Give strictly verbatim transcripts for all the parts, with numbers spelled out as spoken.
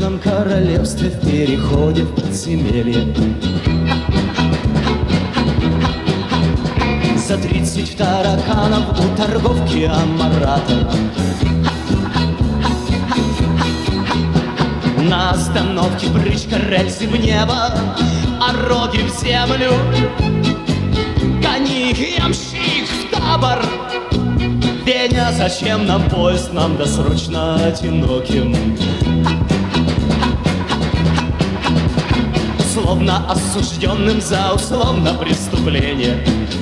снежном королевстве в переходе в подземелье. За тридцать тараканов у торговки Амарата. На остановке брычка, рельсы в небо, а роги в землю. Коник, ямщик в табор. Веня, зачем нам поезд, нам досрочно одиноким? Словно осужденным за условно преступление.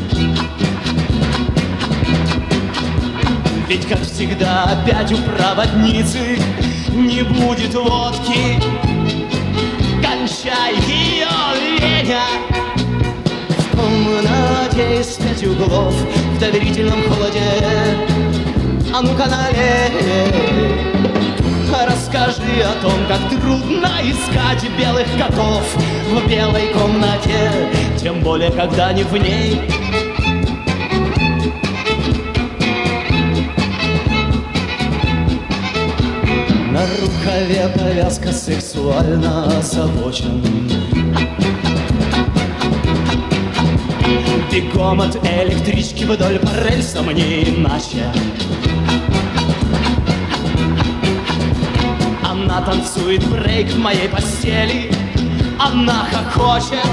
Ведь, как всегда, опять у проводницы не будет водки. Кончай ее, Веня! В комнате из пяти углов, в доверительном холоде. А ну-ка налей! Расскажи о том, как трудно искать белых котов в белой комнате, тем более, когда не в ней. На рукаве повязка, сексуально озабочен. Бегом от электрички вдоль по рельсам, не иначе. Она танцует брейк в моей постели. Она хохочет.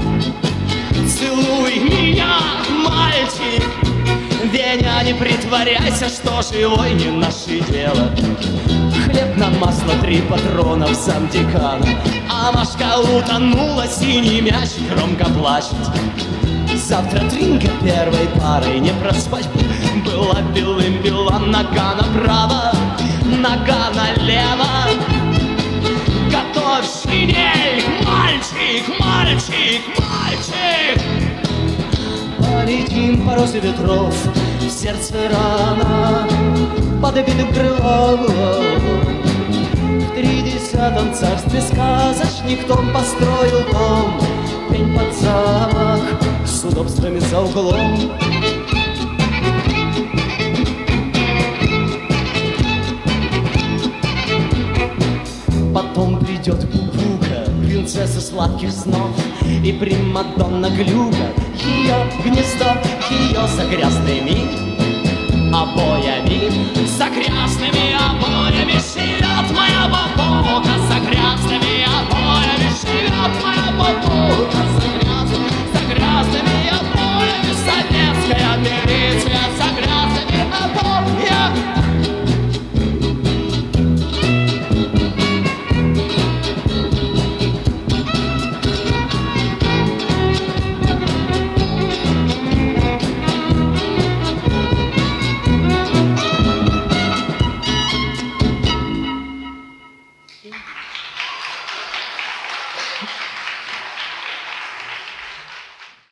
Целуй меня, мальчик. Веня, не притворяйся, что живой не наше дело. Хлеб на масло, три патрона в замдекана. А Машка утонула, синий мяч громко плачет. Завтра тринка первой парой, не проспать бы. Была белым бела, нога направо, нога налево. Готовь шинель, мальчик, мальчик, мальчик. Полетим по розе ветров, в сердце рана, под обитым крылом. В тридесятом царстве сказочник Том построил дом, пень под замок, с удобствами за углом. Потом придет Кукука, принцесса сладких снов, и примадонна Глюка, ее гнездо, ее за грязными обоями. За грязными обоями живет моя бабука, за грязными обоями живет моя бабука.